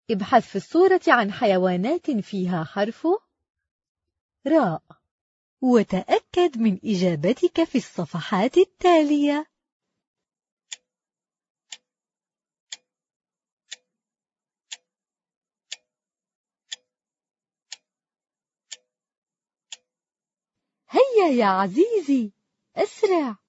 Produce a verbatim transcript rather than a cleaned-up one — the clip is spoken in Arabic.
ابحث في الصورة عن حيوانات فيها حرف راء، وتأكد من إجابتك في الصفحات التالية. هيا يا عزيزي، أسرع.